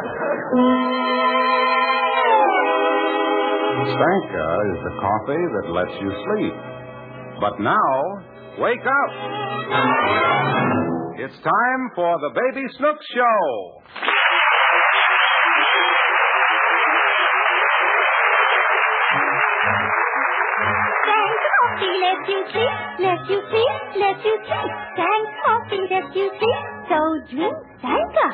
Stanka is the coffee that lets you sleep. But now, wake up. It's time for the Baby Snooks Show. Coffee lets you sleep, lets you sleep, lets you sleep. Thank coffee lets you sleep, so drink Sanka.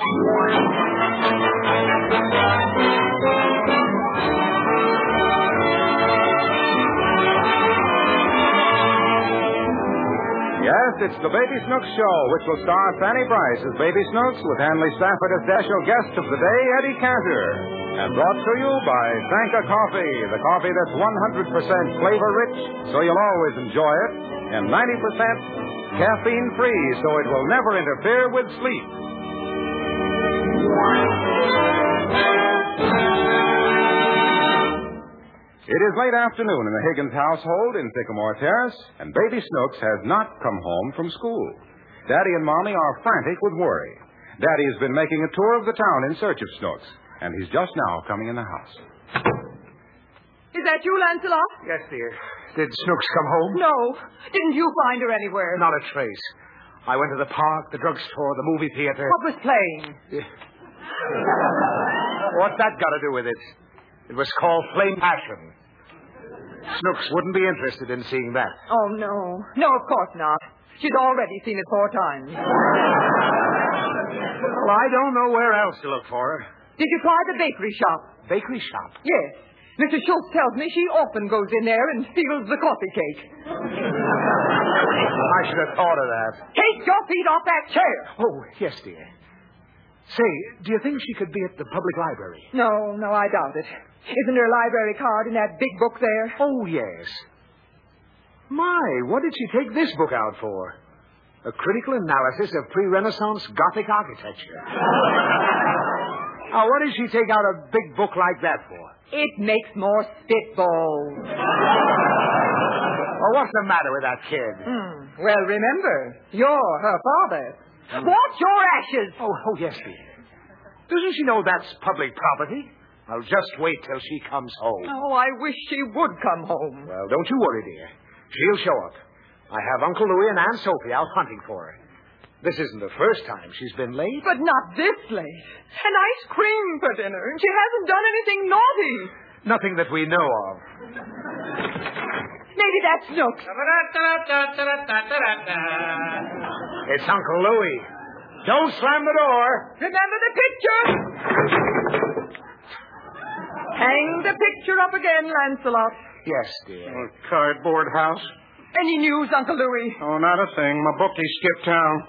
Yes, it's the Baby Snooks Show, which will star Fanny Bryce as Baby Snooks with Hanley Stafford as special guest of the day, Eddie Cantor. And brought to you by Sanka Coffee, the coffee that's 100% flavor-rich, so you'll always enjoy it, and 90% caffeine-free, so it will never interfere with sleep. It is late afternoon in the Higgins household in Sycamore Terrace, and Baby Snooks has not come home from school. Daddy and Mommy are frantic with worry. Daddy has been making a tour of the town in search of Snooks, and he's just now coming in the house. Is that you, Lancelot? Yes, dear. Did Snooks come home? No. Didn't you find her anywhere? Not a trace. I went to the park, the drugstore, the movie theater. What was playing? What's that got to do with it? It was called Flame Passion. Snooks wouldn't be interested in seeing that. Oh, no. No, of course not. She's already seen it 4 times. Well, I don't know where else to look for her. Did you try the bakery shop? Bakery shop? Yes. Mrs. Schultz tells me she often goes in there and steals the coffee cake. I should have thought of that. Take your feet off that chair. Oh, yes, dear. Say, do you think she could be at the public library? No, I doubt it. Isn't her library card in that big book there? Oh, yes. My, what did she take this book out for? A critical analysis of pre-Renaissance Gothic architecture. Now, what did she take out a big book like that for? It makes more spitballs. Oh, what's the matter with that kid? Well, remember, you're her father. Watch your ashes. Oh, yes, dear. Doesn't she know that's public property? I'll just wait till she comes home. Oh, I wish she would come home. Well, don't you worry, dear. She'll show up. I have Uncle Louie and Aunt Sophie out hunting for her. This isn't the first time she's been late. But not this late. An ice cream for dinner, and she hasn't done anything naughty. Nothing that we know of. Maybe that's Snooks. It's Uncle Louie. Don't slam the door. Remember the picture? Hang the picture up again, Lancelot. Yes, dear. Cardboard house? Any news, Uncle Louie? Oh, not a thing. My bookie skipped town.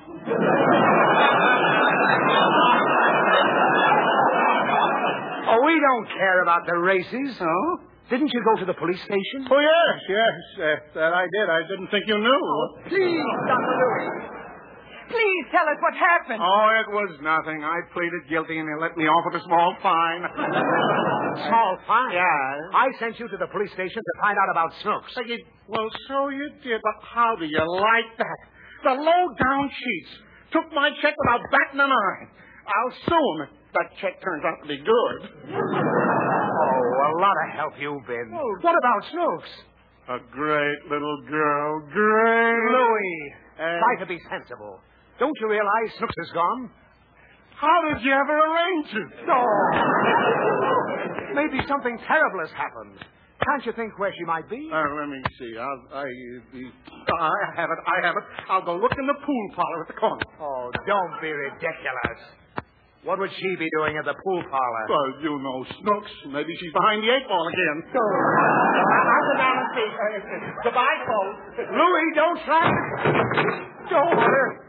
Oh, we don't care about the races. Oh? Didn't you go to the police station? Oh, yes. That I did. I didn't think you knew. Please, Uncle Louie. Please tell us what happened. Oh, it was nothing. I pleaded guilty, and they let me off with a small fine. Small fine? Yeah. I sent you to the police station to find out about Snooks. Well, so you did, but how do you like that? The low-down cheats took my check without batting an eye. I'll sue them if that check turns out to be good. Oh, a lot of help you've been. Oh. What about Snooks? A great little girl. Great. Louie, try to be sensible. Don't you realize Snooks is gone? How did you ever arrange it? Oh. Maybe something terrible has happened. Can't you think where she might be? Let me see. I have it. I'll go look in the pool parlor at the corner. Oh, don't be ridiculous. What would she be doing at the pool parlor? Well, you know Snooks. Maybe she's behind the 8 ball again. I'll go down and see. Goodbye, folks. Louie, don't slam. Don't.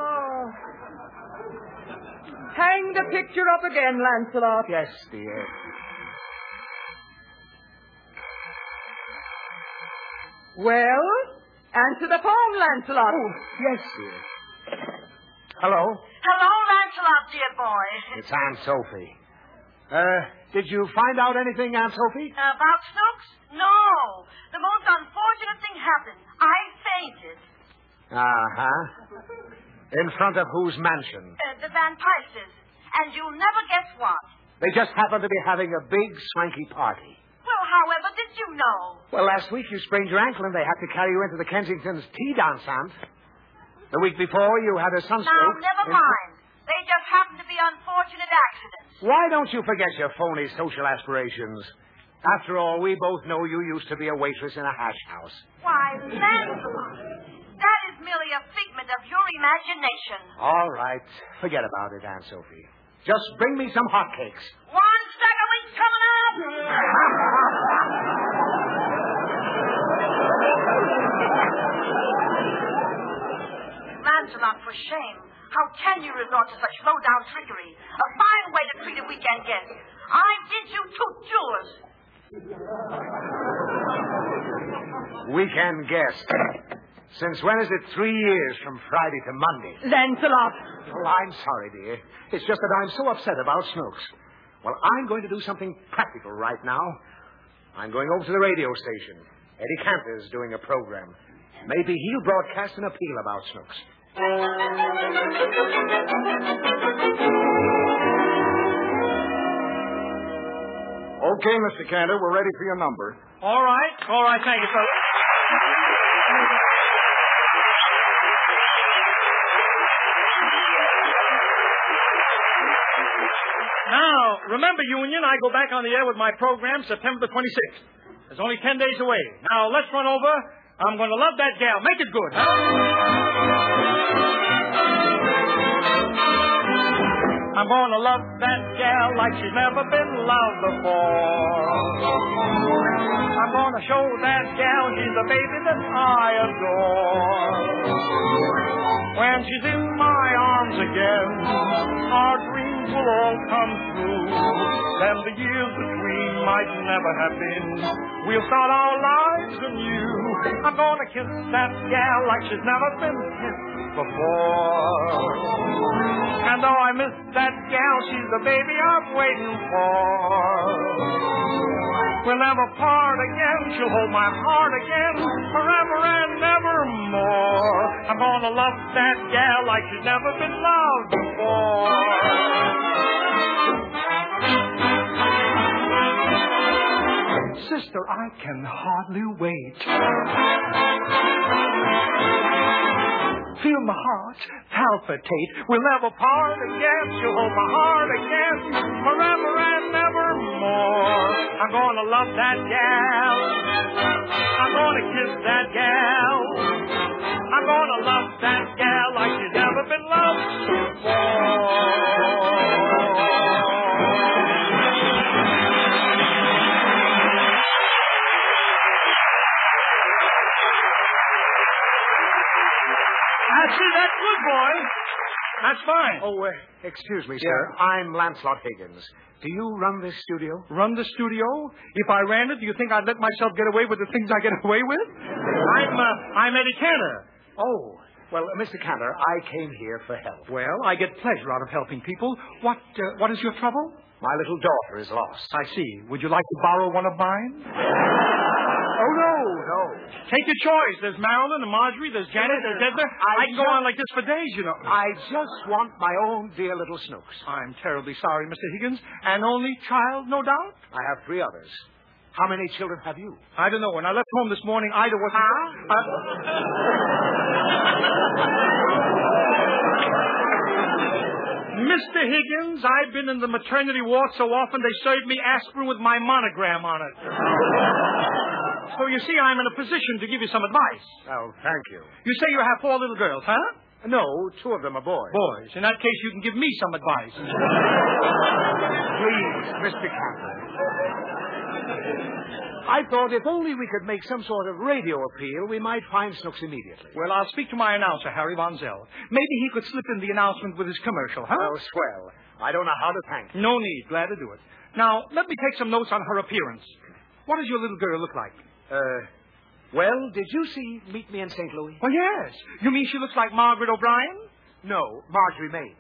Hang the picture up again, Lancelot. Yes, dear. Well, answer the phone, Lancelot. Oh, yes, dear. Hello? Hello, Lancelot, dear boy. It's Aunt Sophie. Did you find out anything, Aunt Sophie? About Snooks? No. The most unfortunate thing happened. I fainted. Uh-huh. In front of whose mansion? The Van Pice's. And you'll never guess what. They just happen to be having a big, swanky party. Well, however did you know? Well, last week you sprained your ankle and they had to carry you into the Kensington's tea dance, Aunt. The week before you had a sunstroke. Now, never mind. They just happen to be unfortunate accidents. Why don't you forget your phony social aspirations? After all, we both know you used to be a waitress in a hash house. Why, Lancelot, that is merely a figment of your imagination. All right. Forget about it, Aunt Sophie. Just bring me some hotcakes. 1 stack of wings coming up! Lancelot, for shame. How can you resort to such low-down trickery? A fine way to treat a weekend guest. I did you 2 jewels. Weekend guest. Since when is it 3 years from Friday to Monday? Lancelot. Oh, I'm sorry, dear. It's just that I'm so upset about Snooks. Well, I'm going to do something practical right now. I'm going over to the radio station. Eddie Cantor's doing a program. Maybe he'll broadcast an appeal about Snooks. Okay, Mr. Cantor, we're ready for your number. All right. Thank you, fellas. Now, remember, Union, I go back on the air with my program September the 26th. It's only 10 days away. Now, let's run over. I'm going to love that gal. Make it good, huh? I'm going to love that gal like she's never been loved before. I'm going to show that gal she's the baby that I adore. When she's in my arms again, our dreams will all come true. Then the years between might never have been. We'll start our lives anew. I'm going to kiss that gal like she's never been kissed before. And though I miss that gal, she's the baby I'm waiting for. We'll never part again. She'll hold my heart again forever and evermore. I'm gonna love that gal like she's never been loved before. Sister, I can hardly wait. Feel my heart palpitate. We'll never part again. She'll hold my heart again forever and evermore. I'm gonna love that gal. I'm gonna kiss that gal. I'm gonna love that gal like she's never been loved before. That's good, boy. That's fine. Oh, excuse me, sir. I'm Lancelot Higgins. Do you run this studio? Run the studio? If I ran it, do you think I'd let myself get away with the things I get away with? I'm Eddie Cantor. Oh, well, Mr. Cantor, I came here for help. Well, I get pleasure out of helping people. What is your trouble? My little daughter is lost. I see. Would you like to borrow one of mine? Oh, no. Take your choice. There's Marilyn and Marjorie. There's Janet. There's Edna. I can go on like this for days, you know. I just want my own dear little Snooks. I'm terribly sorry, Mr. Higgins. An only child, no doubt? I have 3 others. How many children have you? I don't know. When I left home this morning, Ida wasn't... Mr. Higgins, I've been in the maternity ward so often they served me aspirin with my monogram on it. So you see, I'm in a position to give you some advice. Oh, thank you. You say you have 4 little girls, huh? No, 2 of them are boys. Boys. In that case, you can give me some advice. Please, Mr. Cantor. I thought if only we could make some sort of radio appeal, we might find Snooks immediately. Well, I'll speak to my announcer, Harry Von Zell. Maybe he could slip in the announcement with his commercial, huh? Oh, swell. I don't know how to thank you. No need. Glad to do it. Now, let me take some notes on her appearance. What does your little girl look like? Well, did you see Meet Me in St. Louis? Oh, yes. You mean she looks like Margaret O'Brien? No, Marjorie May.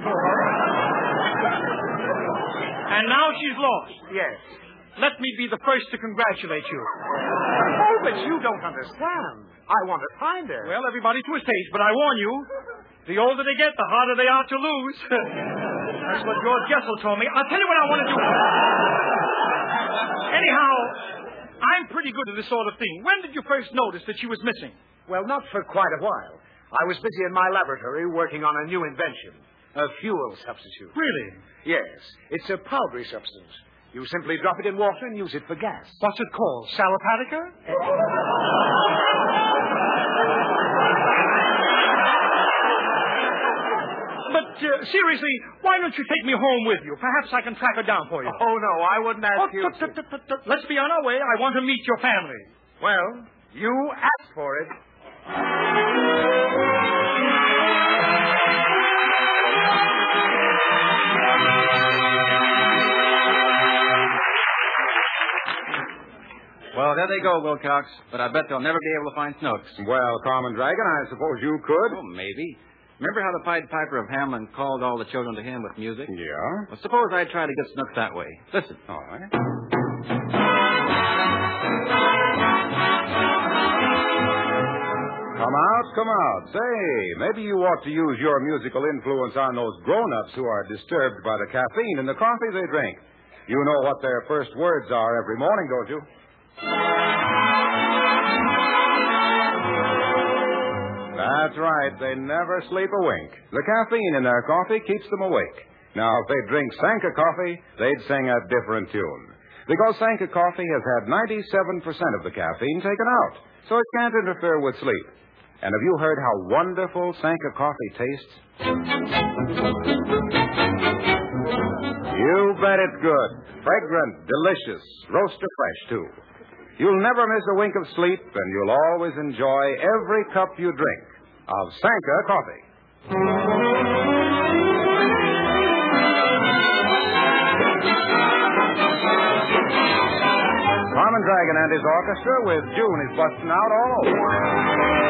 And now she's lost. Yes. Let me be the first to congratulate you. Oh, but you don't understand. I want to find her. Well, everybody to his taste, but I warn you, the older they get, the harder they are to lose. That's what George Gessel told me. I'll tell you what I want to do. Anyhow, I'm pretty good at this sort of thing. When did you first notice that she was missing? Well, not for quite a while. I was busy in my laboratory working on a new invention, a fuel substitute. Really? Yes. It's a powdery substance. You simply drop it in water and use it for gas. What's it called? Salopatica? But seriously, why don't you take me home with you? Perhaps I can track her down for you. Oh, no, I wouldn't ask you. Let's be on our way. I want to meet your family. Well, you asked for it. Well, there they go, Wilcox. But I bet they'll never be able to find Snooks. Well, Carmen Dragon, I suppose you could. Oh, maybe. Remember how the Pied Piper of Hamelin called all the children to him with music? Yeah? Well, suppose I try to get Snooks that way. Listen. All right. Come out. Say, maybe you ought to use your musical influence on those grown-ups who are disturbed by the caffeine in the coffee they drink. You know what their first words are every morning, don't you? That's right. They never sleep a wink. The caffeine in their coffee keeps them awake. Now, if they drink Sanka coffee, they'd sing a different tune. Because Sanka coffee has had 97% of the caffeine taken out, so it can't interfere with sleep. And have you heard how wonderful Sanka coffee tastes? You bet it's good. Fragrant, delicious, roaster fresh, too. You'll never miss a wink of sleep, and you'll always enjoy every cup you drink of Sanka coffee. Carmen Dragon and his orchestra with June is busting out all over.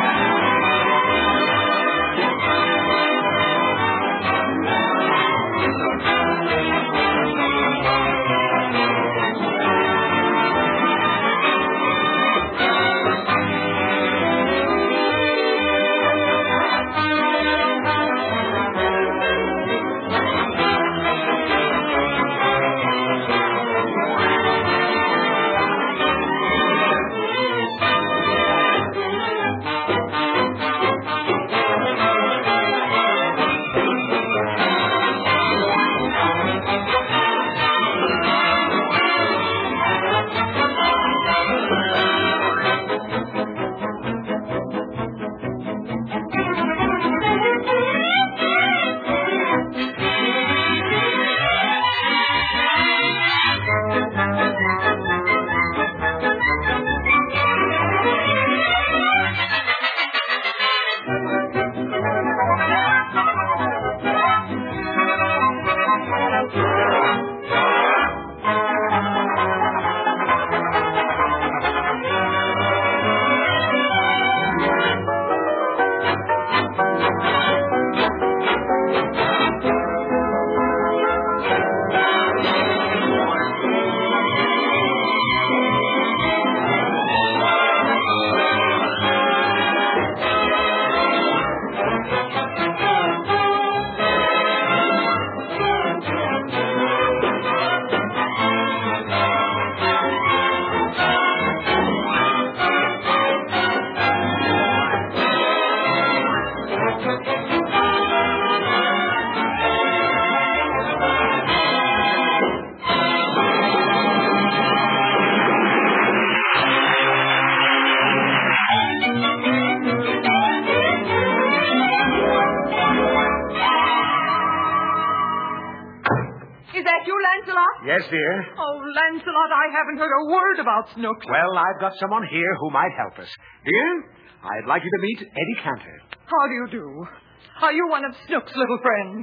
Yes, dear? Oh, Lancelot, I haven't heard a word about Snooks. Well, I've got someone here who might help us. Dear, I'd like you to meet Eddie Cantor. How do you do? Are you one of Snooks' little friends?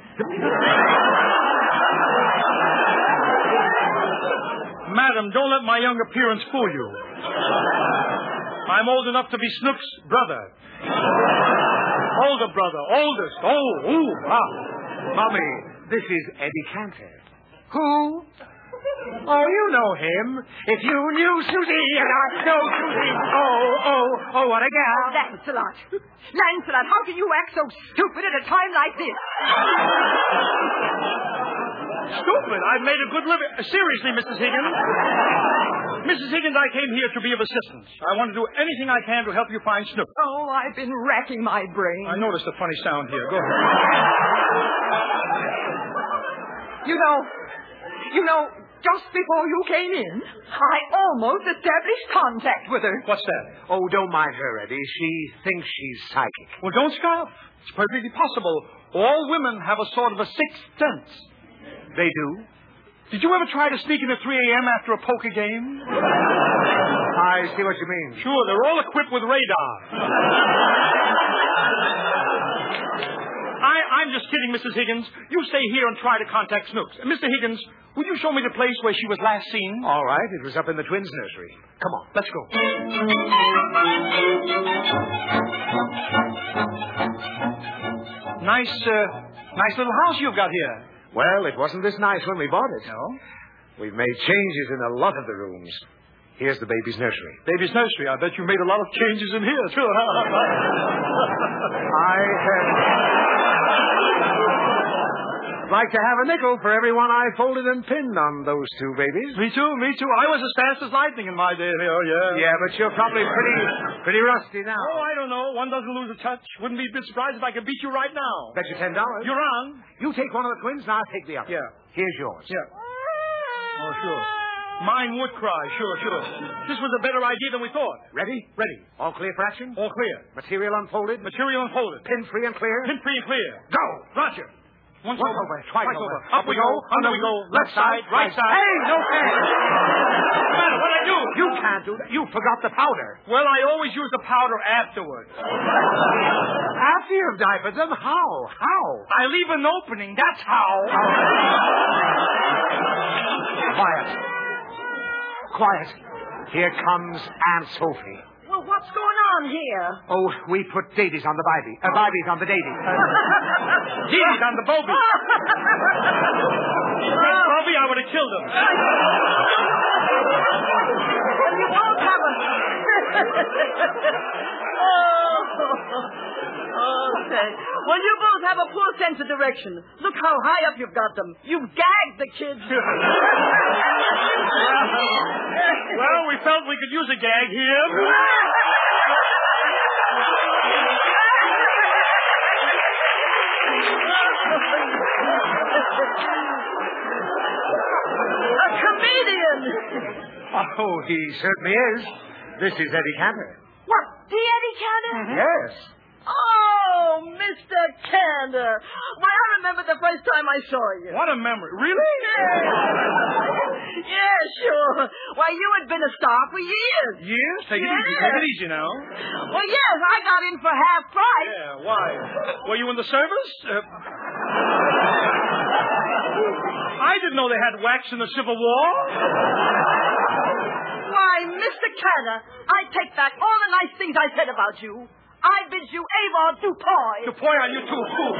Madam, don't let my young appearance fool you. I'm old enough to be Snooks' brother. Older brother, oldest. Oh, ooh, ah. Mommy, this is Eddie Cantor. Who? Oh, you know him. If you knew Susie and I know Susie. Oh, what a gal. Lancelot. Lancelot, how can you act so stupid at a time like this? Stupid. I've made a good living. Seriously, Mrs. Higgins. Mrs. Higgins, I came here to be of assistance. I want to do anything I can to help you find Snook. Oh, I've been racking my brain. I noticed a funny sound here. Go ahead. You know, just before you came in, I almost established contact with her. What's that? Oh, don't mind her, Eddie. She thinks she's psychic. Well, don't scoff. It's perfectly possible. All women have a sort of a sixth sense. They do? Did you ever try to sneak in at 3 a.m. after a poker game? I see what you mean. Sure, they're all equipped with radar. I'm just kidding, Mrs. Higgins. You stay here and try to contact Snooks. Mr. Higgins, would you show me the place where she was last seen? All right, it was up in the twins' nursery. Come on. Let's go. Nice little house you've got here. Well, it wasn't this nice when we bought it. No? We've made changes in a lot of the rooms. Here's the baby's nursery. Baby's nursery. I bet you made a lot of changes in here, too. I'd like to have a nickel for every one I folded and pinned on those two babies. Me too. I was as fast as lightning in my day. Oh, yeah. Yeah, but you're probably pretty rusty now. Oh, I don't know. One doesn't lose a touch. Wouldn't be a bit surprised if I could beat you right now. Bet you $10. You're on. You take one of the twins, and I'll take the other. Yeah. Here's yours. Yeah. Oh, sure. Mine would cry. Sure. This was a better idea than we thought. Ready? Ready. All clear for action? All clear. Material unfolded? Material unfolded. Pin free and clear? Pin free and clear. Go! Roger. Once over. Twice over. Up we go. Under we go. Left side. Right side. Hey, no fair. What's the matter? What'd I do? You can't do that. You forgot the powder. Well, I always use the powder afterwards. After you've diapered them? How? I leave an opening. That's how. Quiet. Here comes Aunt Sophie. Well, what's going on here? Oh, we put Davies on the Bobby. Bobbies on the Davies. Davies on the Bobby. Bobby, I would have killed him. Well, you both have a... Okay. Well, you both have a poor sense of direction. Look how high up you've got them. You've gagged the kids. Well, we felt we could use a gag here. A comedian. Oh, he certainly is. This is Eddie Cantor. What, the Eddie Cantor? Yes. Oh, Mr. Cantor. Why, I remember the first time I saw you. What a memory. Really? Yeah, sure. Why, you had been a star for years. Years? Take it easy now. Well, yes, I got in for half price. Yeah, why? Were you in the service? I didn't know they had wax in the Civil War. Why, Mr. Cantor, I take back all the nice things I said about you. I bid you Avon Dupoy. Dupoy on you too, fool.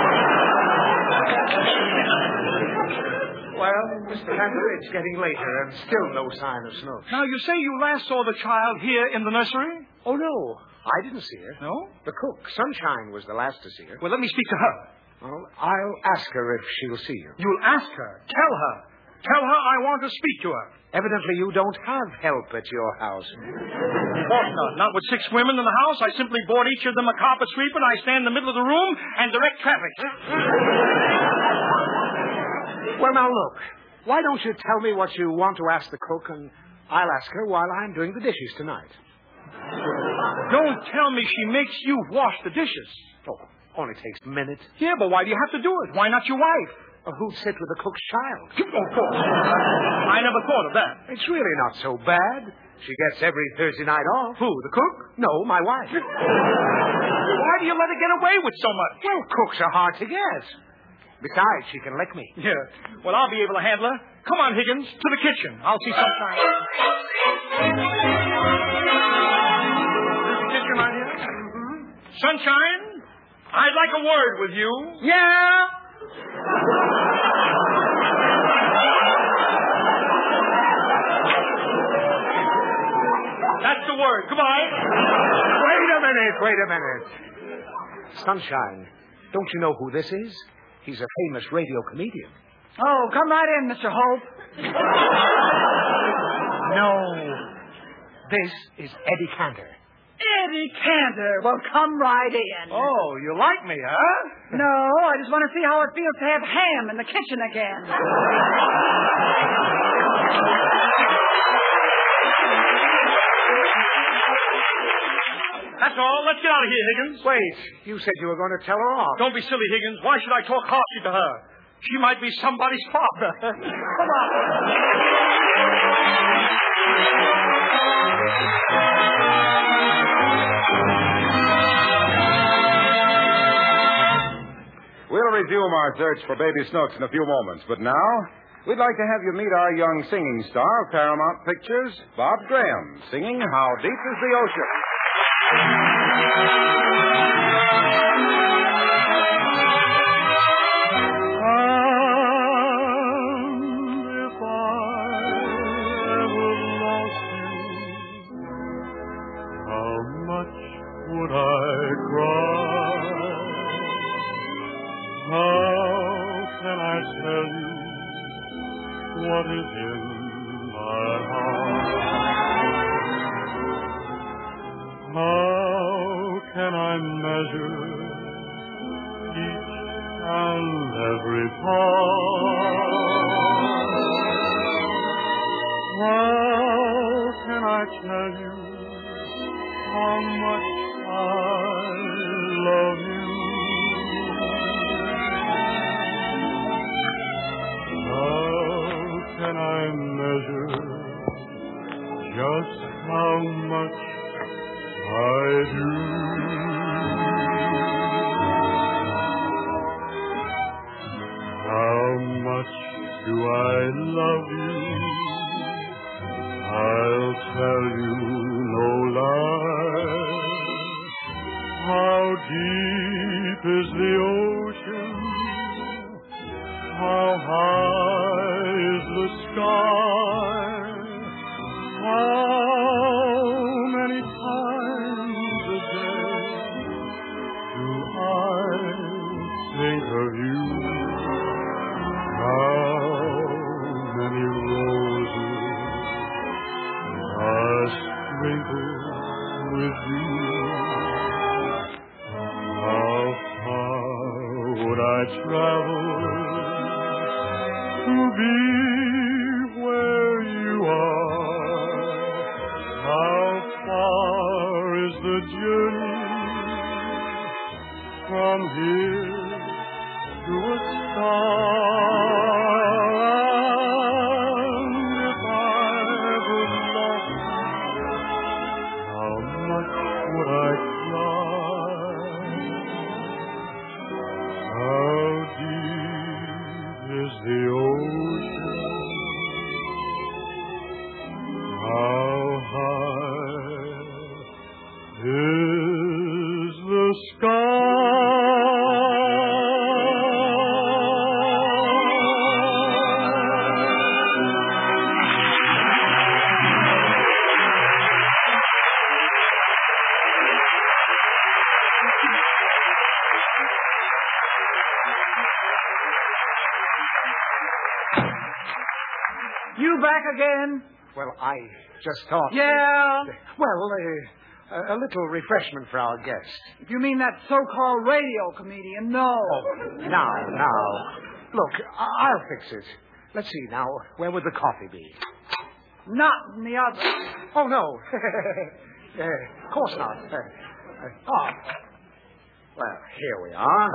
Well, Mr. Cantor, it's getting later and still no sign of Snook. Now, you say you last saw the child here in the nursery? Oh, no. I didn't see her. No? The cook, Sunshine, was the last to see her. Well, let me speak to her. Well, I'll ask her if she will see you. You'll ask her. Tell her. Tell her I want to speak to her. Evidently, you don't have help at your house. Of course not. Not with 6 women in the house. I simply bought each of them a carpet sweeper, and I stand in the middle of the room and direct traffic. Well, now, look. Why don't you tell me what you want to ask the cook, and I'll ask her while I'm doing the dishes tonight. Don't tell me she makes you wash the dishes. Oh, only takes a minute. Yeah, but why do you have to do it? Why not your wife? Who'd sit with the cook's child? Of course. I never thought of that. It's really not so bad. She gets every Thursday night off. Who, the cook? No, my wife. Why do you let her get away with so much? Well, cooks are hard to get. Besides, she can lick me. Yeah. Well, I'll be able to handle her. Come on, Higgins, to the kitchen. I'll see Sunshine. Kitchen right here? Mm-hmm. Sunshine, I'd like a word with you. Yeah? word. Goodbye. Wait a minute. Sunshine, don't you know who this is? He's a famous radio comedian. Oh, come right in, Mr. Hope. No. This is Eddie Cantor. Eddie Cantor. Well, come right in. Oh, you like me, huh? No, I just want to see how it feels to have ham in the kitchen again. That's all. Let's get out of here, Higgins. Wait, you said you were going to tell her off. Don't be silly, Higgins. Why should I talk harshly to her? She might be somebody's father. Come on. We'll resume our search for Baby Snooks in a few moments, but now we'd like to have you meet our young singing star of Paramount Pictures, Bob Graham, singing How Deep Is the Ocean. What is in my heart? How can I measure each and every part? How can I tell you how much I love you? Can I measure just how much I do? How much do I love you? I'll tell you no lie. How deep is the ocean? How high is the sky? How many times a day do I think of you? How many roses are sprinkled with you? How far would I travel to be where you are? How far is the journey from here to a star? And if I ever lost you, how much would I cry? How deep is the ocean? How high is the sky? You back again? Well, I just thought... Yeah? Well, a little refreshment for our guest. If you mean that so-called radio comedian, no. Oh, now. Look, I'll fix it. Let's see now. Where would the coffee be? Not in the oven. Oh, no. Of course not. Well, here we are.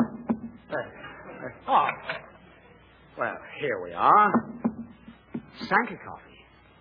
Well, here we are. Sanka coffee.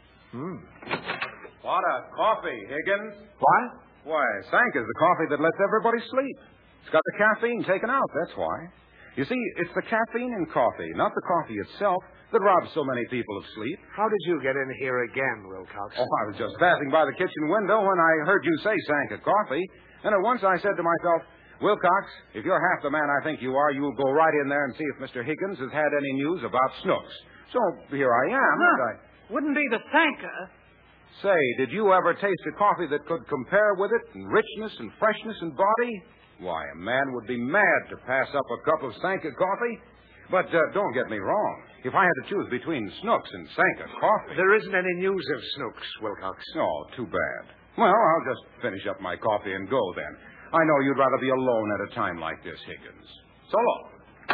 What a coffee, Higgins. What? Why, Sanka's the coffee that lets everybody sleep. It's got the caffeine taken out, that's why. You see, it's the caffeine in coffee, not the coffee itself, that robs so many people of sleep. How did you get in here again, Wilcox? Oh, I was just passing by the kitchen window when I heard you say Sanka coffee, and at once I said to myself, Wilcox, if you're half the man I think you are, you'll go right in there and see if Mr. Higgins has had any news about Snooks. So here I am. Wouldn't be the Sanka. Say, did you ever taste a coffee that could compare with it in richness and freshness and body? Why, a man would be mad to pass up a cup of Sanka coffee. But don't get me wrong. If I had to choose between Snooks and Sanka coffee... There isn't any news of Snooks, Wilcox. Oh, too bad. Well, I'll just finish up my coffee and go then. I know you'd rather be alone at a time like this, Higgins. So long.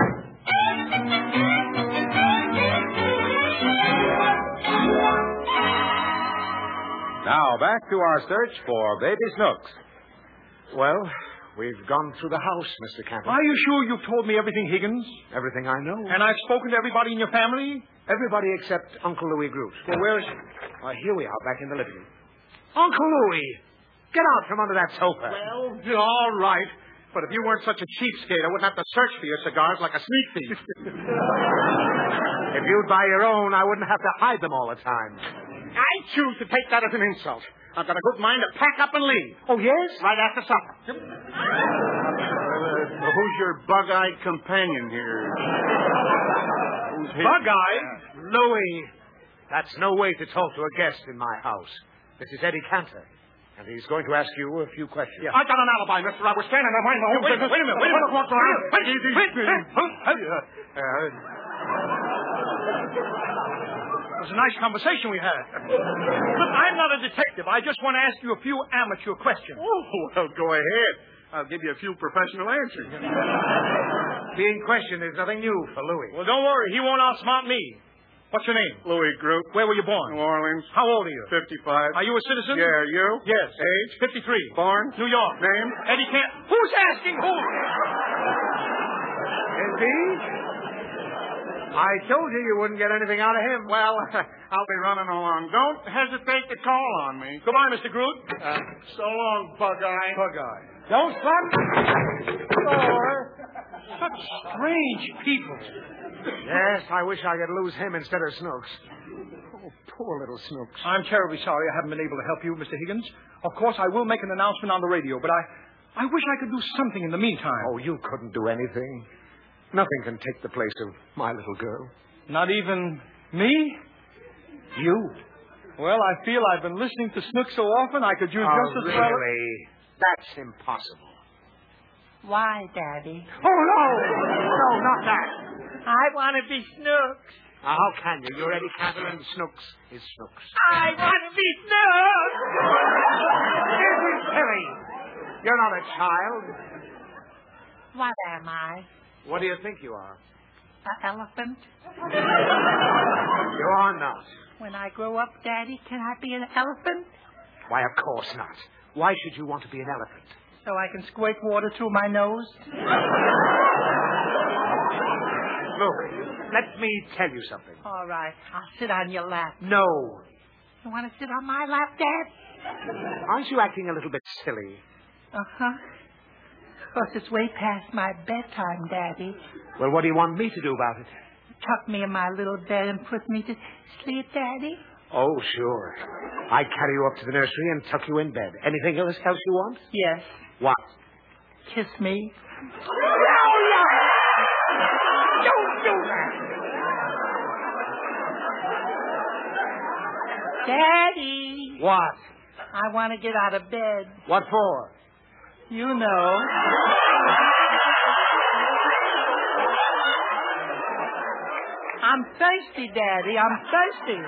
Now, back to our search for Baby Snooks. Well, we've gone through the house, Mr. Campbell. Are you sure you've told me everything, Higgins? Everything I know. And I've spoken to everybody in your family? Everybody except Uncle Louis Groot. Well, where is he? Here we are, back in the living room. Uncle Louis! Get out from under that sofa. Well, all right. But if you weren't such a cheapskate, I wouldn't have to search for your cigars like a sneak thief. If you'd buy your own, I wouldn't have to hide them all the time. I choose to take that as an insult. I've got a good mind to pack up and leave. Oh, yes? Right after supper. Who's your bug-eyed companion here? Bug-eyed? Louis. That's no way to talk to a guest in my house. This is Eddie Cantor, and he's going to ask you a few questions. Yeah. I got an alibi, mister. I was standing there minding my own business. Wait a minute. Walk around. It was a nice conversation we had. Look, I'm not a detective. I just want to ask you a few amateur questions. Oh, well, go ahead. I'll give you a few professional answers. Being questioned is nothing new for Louis. Well, don't worry. He won't outsmart me. What's your name? Louis Groot. Where were you born? New Orleans. How old are you? 55. Are you a citizen? Yeah, you? Yes. Age? 53. Born? New York. Name? Eddie Kent. Who's asking who? Indeed? I told you wouldn't get anything out of him. Well, I'll be running along. Don't hesitate to call on me. Goodbye, Mr. Groot. So long, Bug-Eye. Bug-Eye. Don't slam the door. Such strange people. Yes, I wish I could lose him instead of Snooks. Oh, poor little Snooks. I'm terribly sorry I haven't been able to help you, Mr. Higgins. Of course, I will make an announcement on the radio, but I wish I could do something in the meantime. Oh, you couldn't do anything. Nothing can take the place of my little girl. Not even me? You? Well, I feel I've been listening to Snooks so often I could use just as well. Really? That's impossible. Why, Daddy? Oh, no! No, not that. I want to be Snooks. Now, how can you? You're Eddie Cantor and Snooks is Snooks. I want to be Snooks! This is silly. You're not a child. What am I? What do you think you are? An elephant? You are not. When I grow up, Daddy, can I be an elephant? Why, of course not. Why should you want to be an elephant? So I can squirt water through my nose? Look, let me tell you something. All right. I'll sit on your lap. No. You want to sit on my lap, Dad? Aren't you acting a little bit silly? Uh-huh. Because it's way past my bedtime, Daddy. Well, what do you want me to do about it? Tuck me in my little bed and put me to sleep, Daddy. Oh, sure. I carry you up to the nursery and tuck you in bed. Anything else you want? Yes. What? Kiss me. Don't do that. Daddy. What? I want to get out of bed. What for? You know. I'm thirsty, Daddy. I'm thirsty.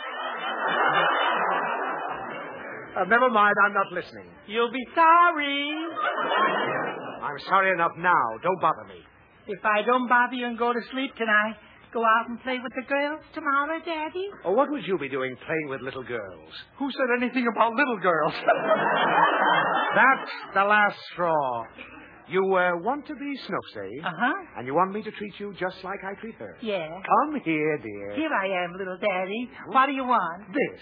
Never mind. I'm not listening. You'll be sorry. I'm sorry enough now. Don't bother me. If I don't bother you and go to sleep, can I go out and play with the girls tomorrow, Daddy? Oh, what would you be doing playing with little girls? Who said anything about little girls? That's the last straw. You want to be Snooks, eh? Uh-huh. And you want me to treat you just like I treat her? Yeah. Come here, dear. Here I am, little Daddy. What do you want? This.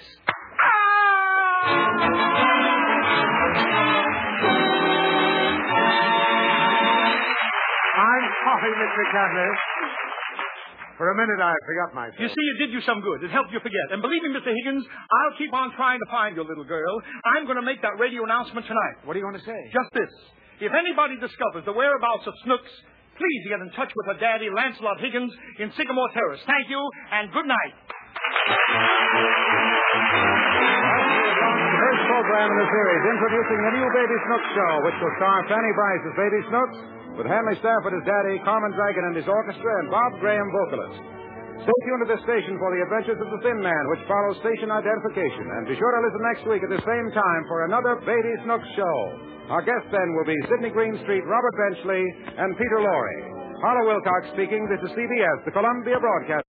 I'm sorry, Mr. Cantor. For a minute, I forgot myself. You see, it did you some good. It helped you forget. And believe me, Mr. Higgins, I'll keep on trying to find your little girl. I'm going to make that radio announcement tonight. What do you want to say? Just this. If anybody discovers the whereabouts of Snooks, please get in touch with her daddy, Lancelot Higgins, in Sycamore Terrace. Thank you, and good night. we've launched the first program in the series, introducing the new Baby Snooks show, which will star Fanny Bryce as Baby Snooks, with Hanley Stafford as Daddy, Carmen Dragon and his orchestra, and Bob Graham, vocalist. Stay tuned to this station for the adventures of the Thin Man, which follows station identification. And be sure to listen next week at the same time for another Baby Snooks show. Our guests then will be Sidney Greenstreet, Robert Benchley, and Peter Lorre. Harlow Wilcox speaking. This is CBS, the Columbia Broadcast.